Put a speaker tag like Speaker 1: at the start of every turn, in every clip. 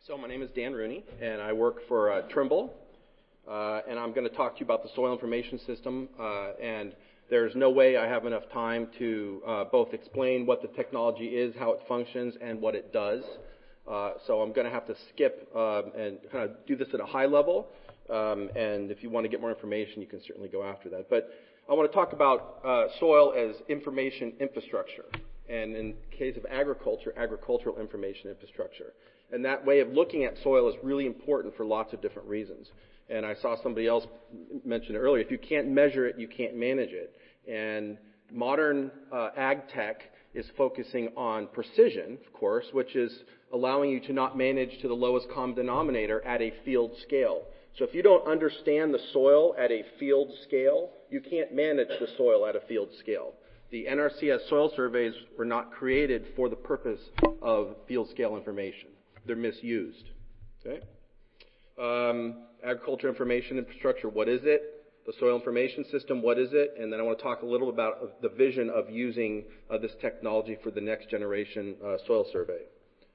Speaker 1: So my name is Dan Rooney, and I work for Trimble, and I'm going to talk to you about the soil information system, and there's no way I have enough time to both explain what the technology is, how it functions, and what it does. So I'm going to have to skip and kind of do this at a high level, and if you want to get more information, you can certainly go after that. But I want to talk about soil as information infrastructure, and in case of agriculture, agricultural information infrastructure. And that way of looking at soil is really important for lots of different reasons. And I saw somebody else mention earlier, if you can't measure it, you can't manage it. And modern ag tech is focusing on precision, of course, which is allowing you to not manage to the lowest common denominator at a field scale. So if you don't understand the soil at a field scale, you can't manage the soil at a field scale. The NRCS soil surveys were not created for the purpose of field scale information. They're misused. Okay? Agriculture information infrastructure, what is it? The soil information system, what is it? And then I want to talk a little about the vision of using this technology for the next generation soil survey.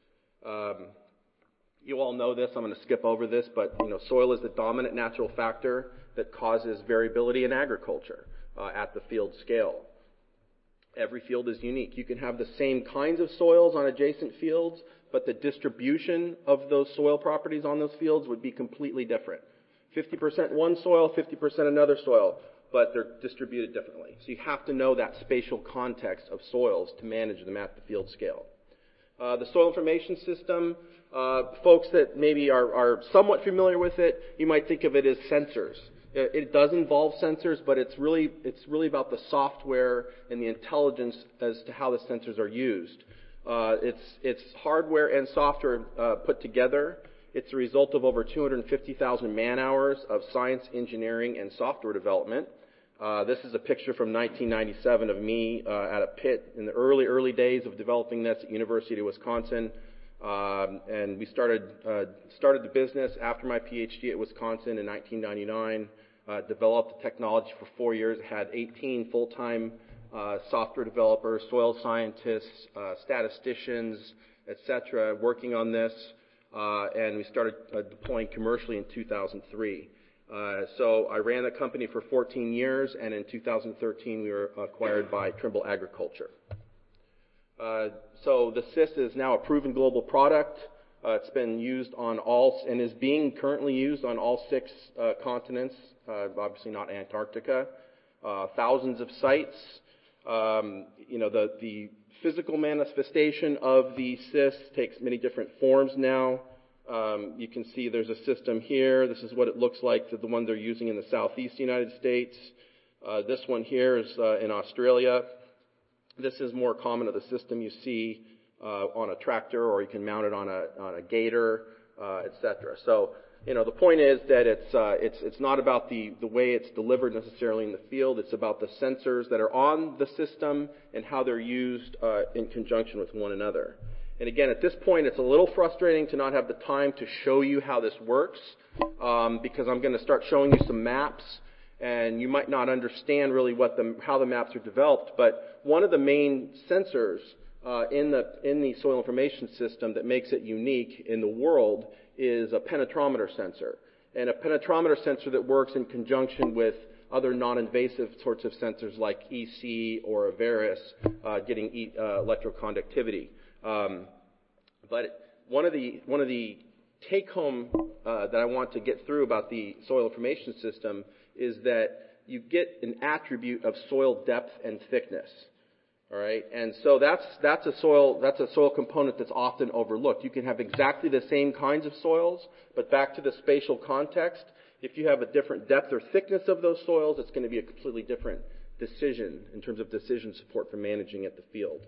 Speaker 1: You all know this. I'm going to skip over this, but soil is the dominant natural factor that causes variability in agriculture at the field scale. Every field is unique. You can have the same kinds of soils on adjacent fields, but the distribution of those soil properties on those fields would be completely different. 50% one soil, 50% another soil, but they're distributed differently. So you have to know that spatial context of soils to manage them at the field scale. The soil information system, folks that maybe are somewhat familiar with it, you might think of it as sensors. It does involve sensors, but it's really about the software and the intelligence as to how the sensors are used. It's hardware and software put together. It's the result of over 250,000 man-hours of science, engineering, and software development. This is a picture from 1997 of me at a pit in the early days of developing this at University of Wisconsin. And we started the business after my PhD at Wisconsin in 1999. Developed the technology for 4 years. Had 18 full-time software developers, soil scientists, statisticians, etc., working on this, and we started deploying commercially in 2003. So I ran the company for 14 years, and in 2013 we were acquired by Trimble Agriculture. So the SIS is now a proven global product. It's been used on all, and is being currently used on all 6 continents, obviously not Antarctica. Thousands of sites. The physical manifestation of the SIS takes many different forms now. You can see there's a system here. This is what it looks like, the one they're using in the southeast United States. This one here is in Australia. This is more common of the system you see on a tractor, or you can mount it on a gator, etc. So, the point is that it's not about the way it's delivered necessarily in the field. It's about the sensors that are on the system and how they're used in conjunction with one another. And again, at this point, it's a little frustrating to not have the time to show you how this works, because I'm going to start showing you some maps, and you might not understand really how the maps are developed. But one of the main sensors in the soil information system that makes it unique in the world is a penetrometer sensor. And a penetrometer sensor that works in conjunction with other non-invasive sorts of sensors like EC or Avaris, getting electroconductivity. But one of the take-home that I want to get through about the soil information system is that you get an attribute of soil depth and thickness. All right, and so that's a soil component that's often overlooked. You can have exactly the same kinds of soils, but back to the spatial context, if you have a different depth or thickness of those soils, it's going to be a completely different decision in terms of decision support for managing at the field.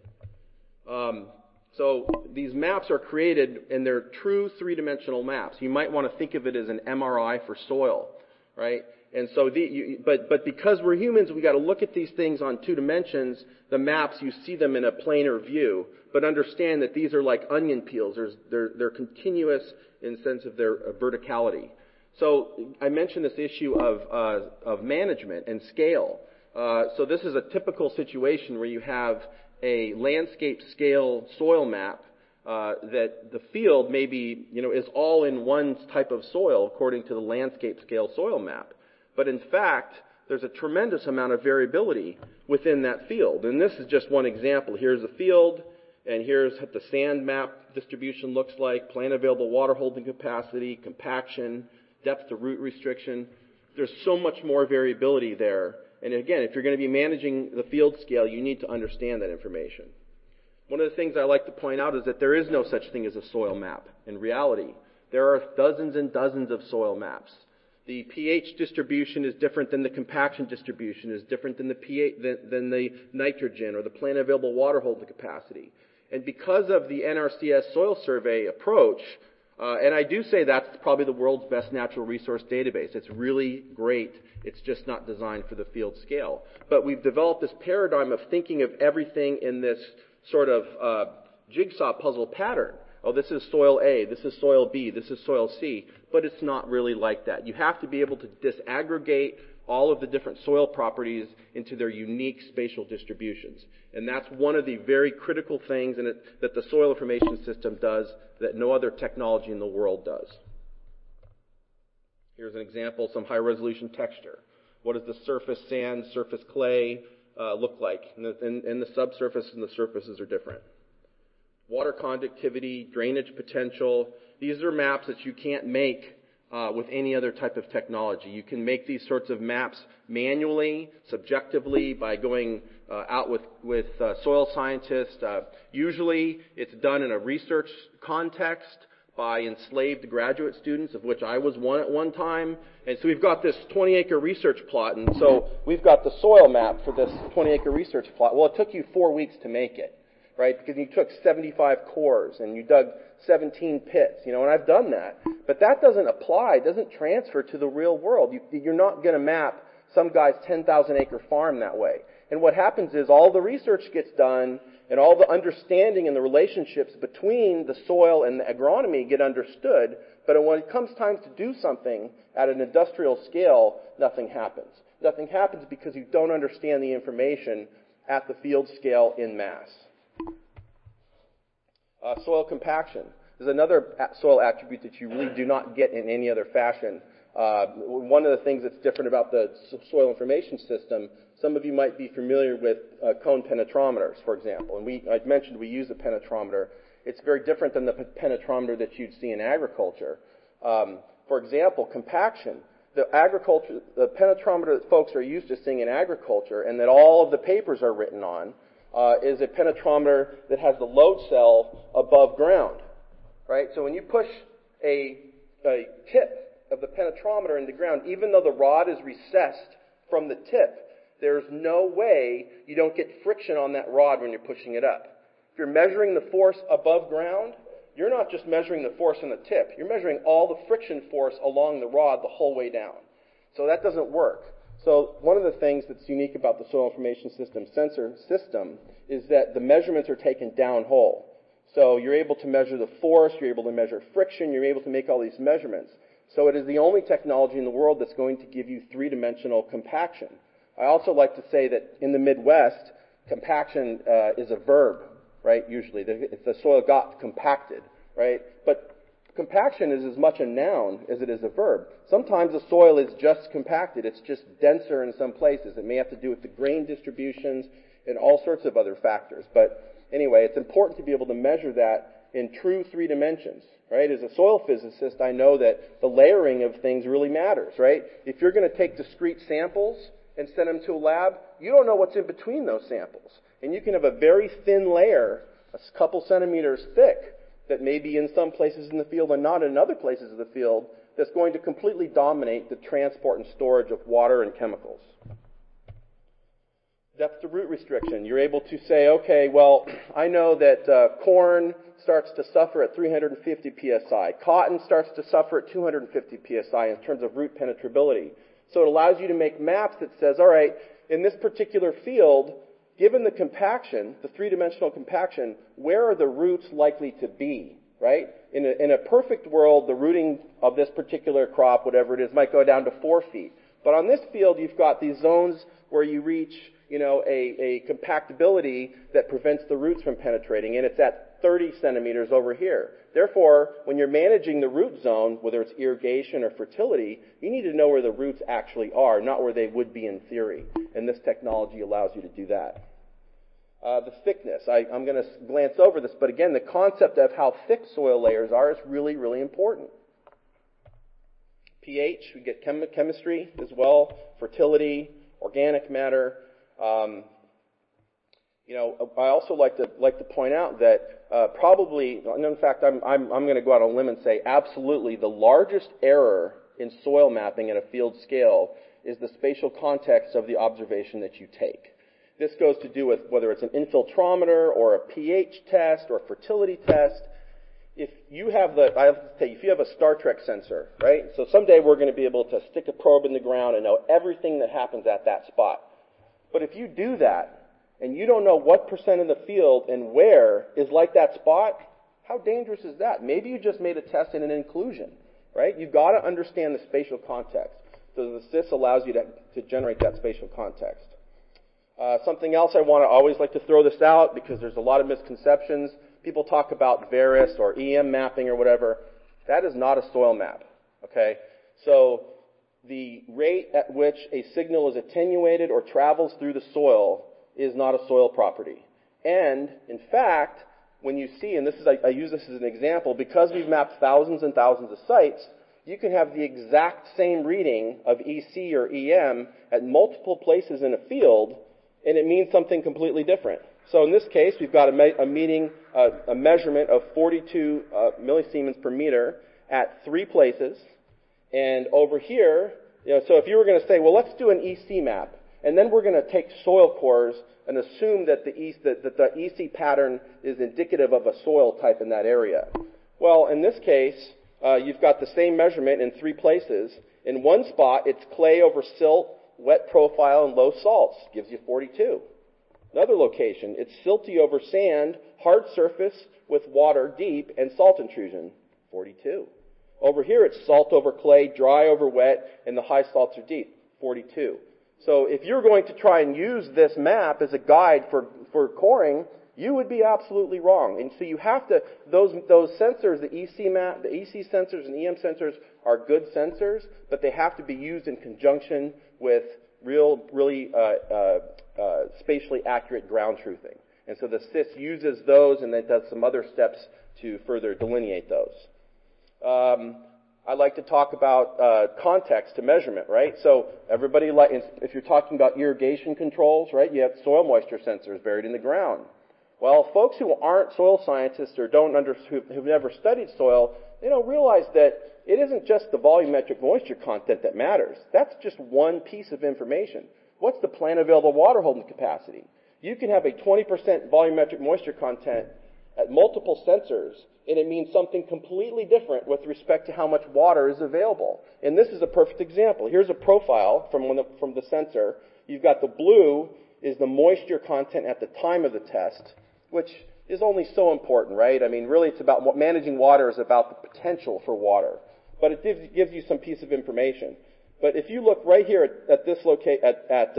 Speaker 1: So these maps are created, and they're true three-dimensional maps. You might want to think of it as an MRI for soil, right? And so, but because we're humans, we got to look at these things on 2 dimensions. The maps, you see them in a planar view, but understand that these are like onion peels. They're continuous in the sense of their verticality. So I mentioned this issue of management and scale. So this is a typical situation where you have a landscape scale soil map that the field maybe, is all in one type of soil according to the landscape scale soil map. But in fact, there's a tremendous amount of variability within that field. And this is just one example. Here's a field, and here's what the sand map distribution looks like, plant available water holding capacity, compaction, depth to root restriction. There's so much more variability there. And again, if you're going to be managing the field scale, you need to understand that information. One of the things I like to point out is that there is no such thing as a soil map. In reality, there are dozens and dozens of soil maps. The pH distribution is different than the compaction distribution, is different than the pH, than the nitrogen or the plant available water holding capacity. And because of the NRCS soil survey approach, and I do say that's probably the world's best natural resource database. It's really great. It's just not designed for the field scale. But we've developed this paradigm of thinking of everything in this sort of jigsaw puzzle pattern. Oh, this is soil A, this is soil B, this is soil C. But it's not really like that. You have to be able to disaggregate all of the different soil properties into their unique spatial distributions. And that's one of the very critical things that the soil information system does that no other technology in the world does. Here's an example, some high-resolution texture. What does the surface sand, surface clay look like? And the subsurface and the surfaces are different. Water conductivity, drainage potential. These are maps that you can't make with any other type of technology. You can make these sorts of maps manually, subjectively, by going out with soil scientists. Usually it's done in a research context by enslaved graduate students, of which I was one at one time. And so we've got this 20-acre research plot, and so we've got the soil map for this 20-acre research plot. Well, it took you 4 weeks to make it, right? Because you took 75 cores and you dug 17 pits, and I've done that. But that doesn't apply, doesn't transfer to the real world. You're not going to map some guy's 10,000-acre farm that way. And what happens is all the research gets done and all the understanding and the relationships between the soil and the agronomy get understood, but when it comes time to do something at an industrial scale, nothing happens. Nothing happens because you don't understand the information at the field scale in mass. Soil compaction is another soil attribute that you really do not get in any other fashion. One of the things that's different about the soil information system, some of you might be familiar with cone penetrometers, for example. And I mentioned we use a penetrometer. It's very different than the penetrometer that you'd see in agriculture. For example, compaction. The penetrometer that folks are used to seeing in agriculture and that all of the papers are written on is a penetrometer that has the load cell above ground, right? So when you push a tip of the penetrometer into ground, even though the rod is recessed from the tip, there's no way you don't get friction on that rod when you're pushing it up. If you're measuring the force above ground, you're not just measuring the force on the tip. You're measuring all the friction force along the rod the whole way down. So that doesn't work. So one of the things that's unique about the soil information system sensor system is that the measurements are taken downhole. So you're able to measure the force, you're able to measure friction, you're able to make all these measurements. So it is the only technology in the world that's going to give you three-dimensional compaction. I also like to say that in the Midwest, compaction is a verb, right, usually. The soil got compacted, right? But compaction is as much a noun as it is a verb. Sometimes the soil is just compacted. It's just denser in some places. It may have to do with the grain distributions and all sorts of other factors. But anyway, it's important to be able to measure that in true three dimensions, right? As a soil physicist, I know that the layering of things really matters, right? If you're going to take discrete samples and send them to a lab, you don't know what's in between those samples. And you can have a very thin layer, a couple centimeters thick, that may be in some places in the field and not in other places of the field, that's going to completely dominate the transport and storage of water and chemicals. Depth to root restriction. You're able to say, okay, well, I know that corn starts to suffer at 350 psi. Cotton starts to suffer at 250 psi in terms of root penetrability. So it allows you to make maps that says, all right, in this particular field, given the compaction, the three-dimensional compaction, where are the roots likely to be, right? In a perfect world, the rooting of this particular crop, whatever it is, might go down to 4 feet. But on this field, you've got these zones where you reach, a compactability that prevents the roots from penetrating, and it's at 30 centimeters over here. Therefore, when you're managing the root zone, whether it's irrigation or fertility, you need to know where the roots actually are, not where they would be in theory. And this technology allows you to do that. The thickness. I'm going to glance over this, but again, the concept of how thick soil layers are is really, really important. pH, we get chemistry as well, fertility, organic matter. I also like to point out that probably, and in fact, I'm going to go out on a limb and say absolutely the largest error in soil mapping at a field scale is the spatial context of the observation that you take. This goes to do with whether it's an infiltrometer or a pH test or a fertility test. If you have if you have a Star Trek sensor, right? So someday we're going to be able to stick a probe in the ground and know everything that happens at that spot. But if you do that and you don't know what percent of the field and where is like that spot, how dangerous is that? Maybe you just made a test in an inclusion, right? You've got to understand the spatial context. So the SIS allows you to generate that spatial context. Something else I want to always like to throw this out because there's a lot of misconceptions. People talk about VERIS or EM mapping or whatever. That is not a soil map, okay? So the rate at which a signal is attenuated or travels through the soil is not a soil property. And, in fact, when you see, and I use this as an example, because we've mapped thousands and thousands of sites, you can have the exact same reading of EC or EM at multiple places in a field, and it means something completely different. So in this case, we've got a measurement of 42 millisiemens per meter at 3 places. And over here, so if you were going to say, well, let's do an EC map, and then we're going to take soil cores and assume that the EC pattern is indicative of a soil type in that area. Well, in this case, you've got the same measurement in 3 places. In one spot, it's clay over silt, wet profile, and low salts. Gives you 42. Another location, it's silty over sand, hard surface with water deep, and salt intrusion. 42. Over here, it's salt over clay, dry over wet, and the high salts are deep. 42. So if you're going to try and use this map as a guide for coring, you would be absolutely wrong. And so you have to, those sensors, the EC sensors and EM sensors are good sensors, but they have to be used in conjunction with really spatially accurate ground truthing. And so the SIS uses those and then does some other steps to further delineate those. I like to talk about context to measurement, right? So everybody, if you're talking about irrigation controls, right, you have soil moisture sensors buried in the ground. Well, folks who aren't soil scientists or who've never studied soil, they don't realize that it isn't just the volumetric moisture content that matters. That's just one piece of information. What's the plant available water holding capacity? You can have a 20% volumetric moisture content at multiple sensors, and it means something completely different with respect to how much water is available. And this is a perfect example. Here's a profile from the sensor. You've got the blue is the moisture content at the time of the test, which is only so important, right? I mean, really it's about managing water is about the potential for water. But it gives you some piece of information. But if you look right here at this at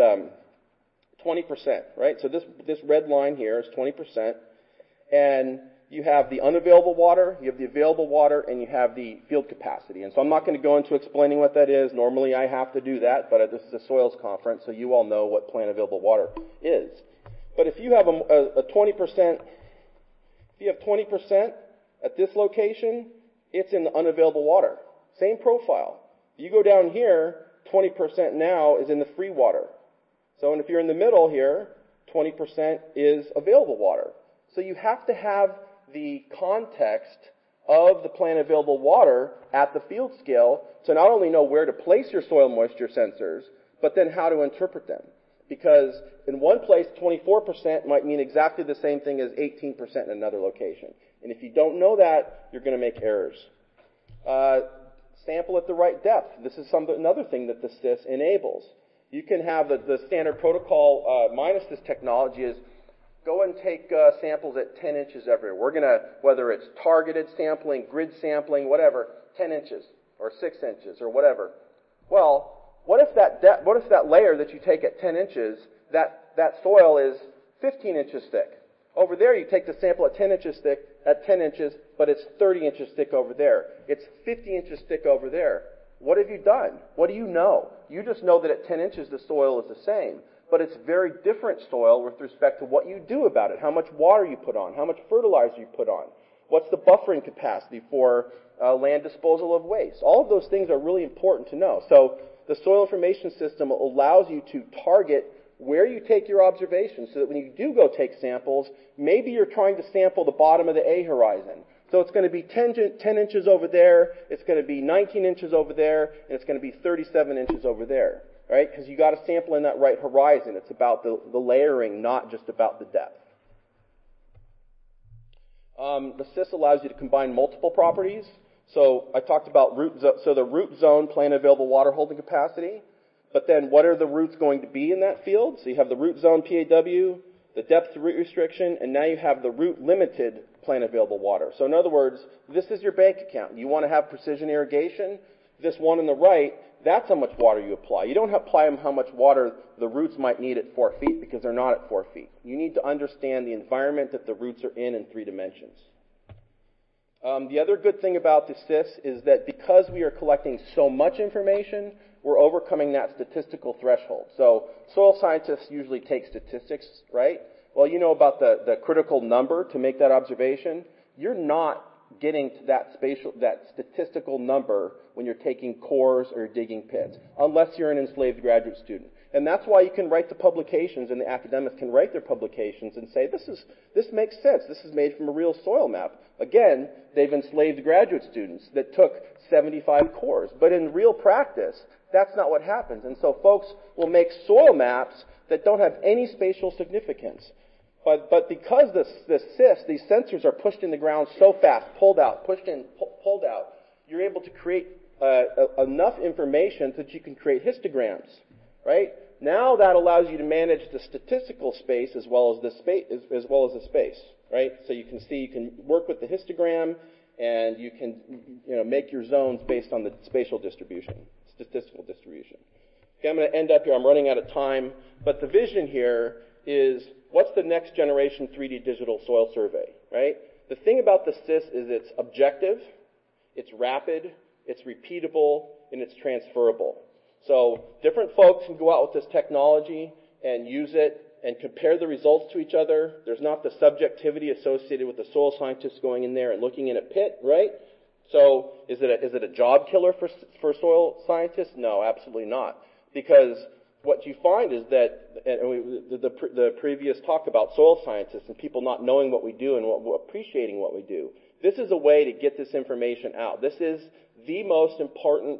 Speaker 1: 20%, right? So this red line here is 20%. And you have the unavailable water, you have the available water, and you have the field capacity. And so I'm not going to go into explaining what that is. Normally I have to do that, but this is a soils conference, so you all know what plant available water is. But if you have a 20%, if you have 20% at this location, it's in the unavailable water. Same profile. You go down here, 20% now is in the free water. So, and if you're in the middle here, 20% is available water. So you have to have the context of the plant available water at the field scale to not only know where to place your soil moisture sensors, but then how to interpret them. Because in one place, 24% might mean exactly the same thing as 18% in another location. And if you don't know that, you're going to make errors. Sample at the right depth. This is another thing that the SIS enables. You can have the standard protocol minus this technology is go and take samples at 10 inches everywhere. We're going to, whether it's targeted sampling, grid sampling, whatever, 10 inches or 6 inches or whatever. Well, what if that layer that you take at 10 inches, that soil is 15 inches thick? Over there, you take the sample at 10 inches thick, at 10 inches, but it's 30 inches thick over there. It's 50 inches thick over there. What have you done? What do you know? You just know that at 10 inches the soil is the same, but it's very different soil with respect to what you do about it, how much water you put on, how much fertilizer you put on, what's the buffering capacity for land disposal of waste. All of those things are really important to know. So the soil information system allows you to target where you take your observations so that when you do go take samples, maybe you're trying to sample the bottom of the A horizon. So it's going to be 10 inches over there, it's going to be 19 inches over there, and it's going to be 37 inches over there, right? Because you got to sample in that right horizon. It's about the layering, not just about the depth. The SIS allows you to combine multiple properties. So I talked about the root zone, plant available water holding capacity. But then what are the roots going to be in that field? So you have the root zone PAW, the depth to root restriction, and now you have the root limited plant available water. So in other words, this is your bank account. You want to have precision irrigation. This one on the right, that's how much water you apply. You don't apply them how much water the roots might need at 4 feet because they're not at 4 feet. You need to understand the environment that the roots are in 3 dimensions. The other good thing about the SIS is that because we are collecting so much information, we're overcoming that statistical threshold. So soil scientists usually take statistics, right? Well, you know about the critical number to make that observation. You're not getting to that statistical number when you're taking cores or digging pits, unless you're an enslaved graduate student. And that's why you can write the publications, and the academics can write their publications and say, this makes sense. This is made from a real soil map. Again, they've enslaved graduate students that took 75 cores. But in real practice, that's not what happens. And so folks will make soil maps that don't have any spatial significance. But because the SIS, these sensors are pushed in the ground so fast, pulled out, pushed in, pulled out, you're able to create enough information that you can create histograms, right? Now that allows you to manage the statistical space as well as the space, right? So you can work with the histogram, and you can make your zones based on the spatial distribution, statistical distribution. Okay, I'm going to end up here. I'm running out of time, but the vision here is what's the next generation 3D digital soil survey, right? The thing about the SIS is it's objective, it's rapid, it's repeatable, and it's transferable. So different folks can go out with this technology and use it and compare the results to each other. There's not the subjectivity associated with the soil scientists going in there and looking in a pit, right? So is it a job killer for soil scientists? No, absolutely not. Because what you find is that, the previous talk about soil scientists and people not knowing what we do and appreciating what we do. This is a way to get this information out. This is the most important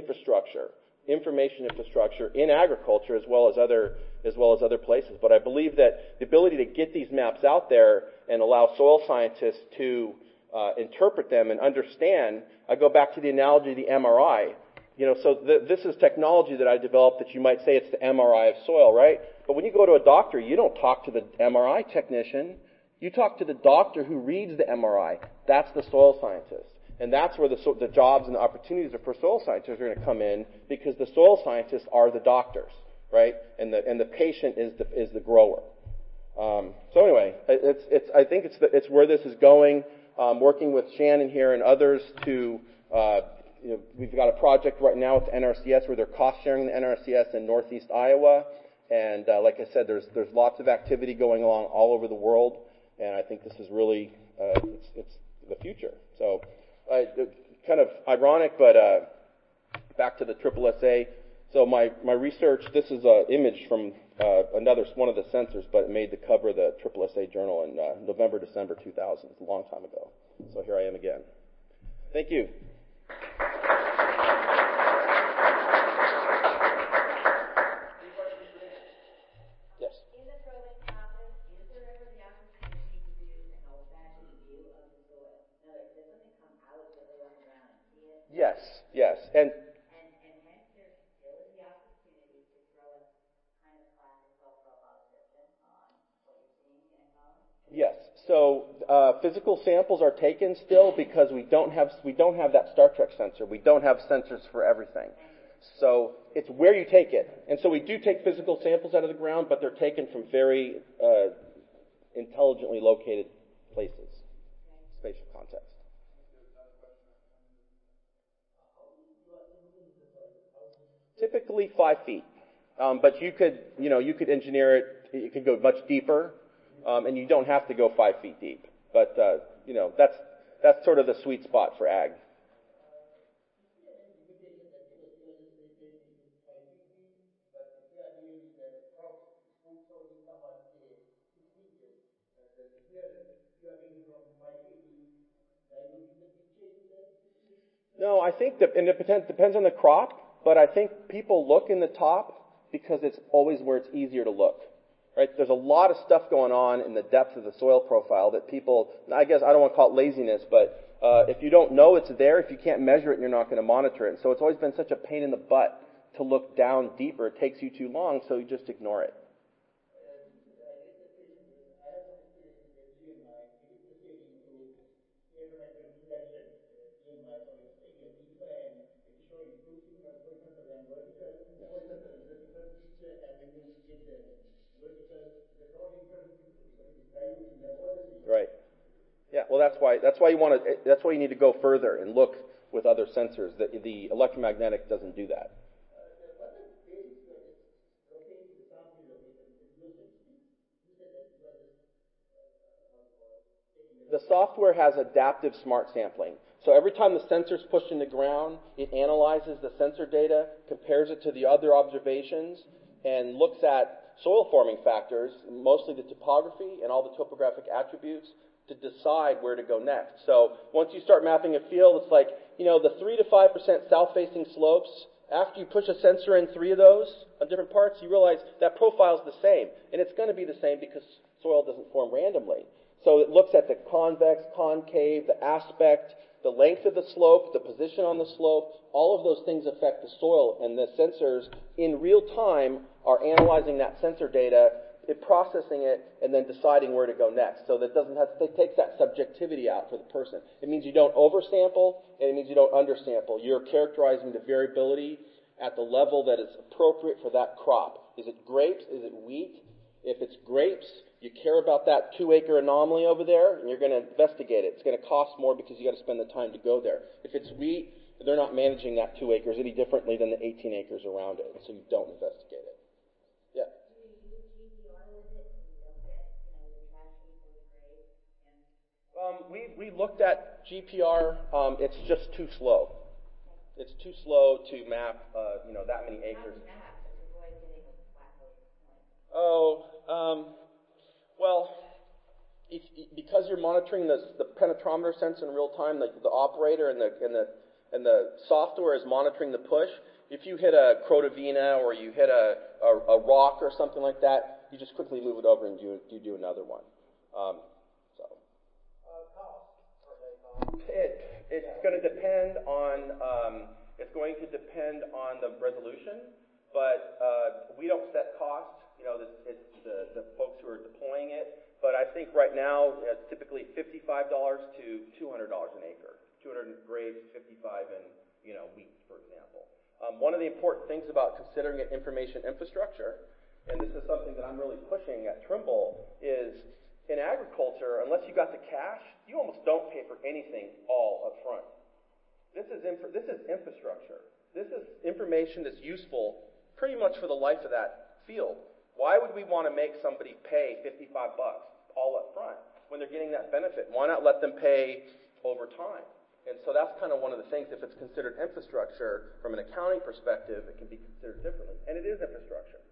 Speaker 1: information infrastructure in agriculture as well as other places. But I believe that the ability to get these maps out there and allow soil scientists to interpret them and understand. I go back to the analogy of the MRI. This is technology that I developed that you might say it's the MRI of soil, right? But when you go to a doctor, you don't talk to the MRI technician. You talk to the doctor who reads the MRI. That's the soil scientist. And that's where the jobs and the opportunities for soil scientists are going to come in, because the soil scientists are the doctors, right? And the patient is the grower. So anyway, I think it's where this is going. Working with Shannon here and others to, we've got a project right now with the NRCS where they're cost sharing the NRCS in Northeast Iowa. And like I said, there's lots of activity going on all over the world. And I think this is really, it's the future. So, kind of ironic, but back to the SSSA. So my research, this is an image from one of the sensors, but it made the cover of the SSSA journal in November, December 2000. It's a long time ago. So here I am again. Thank you. Yes.
Speaker 2: In the probing process, is there ever the opportunity to do an old-fashioned view of the soil? In other words, does something come out that they walk around and see it?
Speaker 1: Yes. And
Speaker 2: hence there still is the opportunity to throw a kind of classic soil profile system on what you're seeing in a cone?
Speaker 1: yes. So physical samples are taken still because we don't have that Star Trek sensor. We don't have sensors for everything. So it's where you take it. And so we do take physical samples out of the ground, but they're taken from very intelligently located places. spatial context. Typically 5 feet, but you could engineer it. You could go much deeper, and you don't have to go 5 feet deep. But that's sort of the sweet spot for ag. No, I think and it depends on the crop, but I think people look in the top because it's always where it's easier to look. Right? There's a lot of stuff going on in the depth of the soil profile that people, I guess I don't want to call it laziness, but if you don't know it's there, if you can't measure it, you're not going to monitor it. So it's always been such a pain in the butt to look down deeper. It takes you too long, so you just ignore it. Right. Yeah. Well, that's why you need to go further and look with other sensors. The electromagnetic doesn't do that. The software has adaptive smart sampling. So every time the sensor's pushed in the ground, it analyzes the sensor data, compares it to the other observations, and looks at soil forming factors, mostly the topography and all the topographic attributes, to decide where to go next. So once you start mapping a field, it's like, the 3 to 5% south-facing slopes, after you push a sensor in 3 of those on different parts, you realize that profile's the same. And it's going to be the same because soil doesn't form randomly. So it looks at the convex, concave, the aspect, the length of the slope, the position on the slope. All of those things affect the soil, and the sensors in real time are analyzing that sensor data, processing it, and then deciding where to go next. So that it takes that subjectivity out for the person. It means you don't oversample, and it means you don't undersample. You're characterizing the variability at the level that is appropriate for that crop. Is it grapes? Is it wheat? If it's grapes, you care about that 2-acre anomaly over there, and you're going to investigate it. It's going to cost more because you got to spend the time to go there. If it's wheat, they're not managing that 2 acres any differently than the 18 acres around it, so you don't investigate it. Yeah.
Speaker 2: Do you use GPR with it so you don't get, the trash heap or the grade?
Speaker 1: We looked at GPR. It's just too slow. It's too slow to map, that many acres. Well, because you're monitoring the penetrometer sensor in real time, the operator and the software is monitoring the push. If you hit a Crotovina or you hit a rock or something like that, you just quickly move it over and you do another one. It's going to depend on the resolution, but we don't set cost. It's the folks who are deploying it. But I think right now it's typically $55 to $200 an acre. 200 grapes, 55 in wheat, for example. One of the important things about considering it information infrastructure, and this is something that I'm really pushing at Trimble, is in agriculture, unless you got the cash, you almost don't pay for anything all up front. This is infrastructure. This is information that's useful pretty much for the life of that field. Why would we want to make somebody pay $55 all up front when they're getting that benefit? Why not let them pay over time? And so that's kind of one of the things. If it's considered infrastructure from an accounting perspective, it can be considered differently. And it is infrastructure.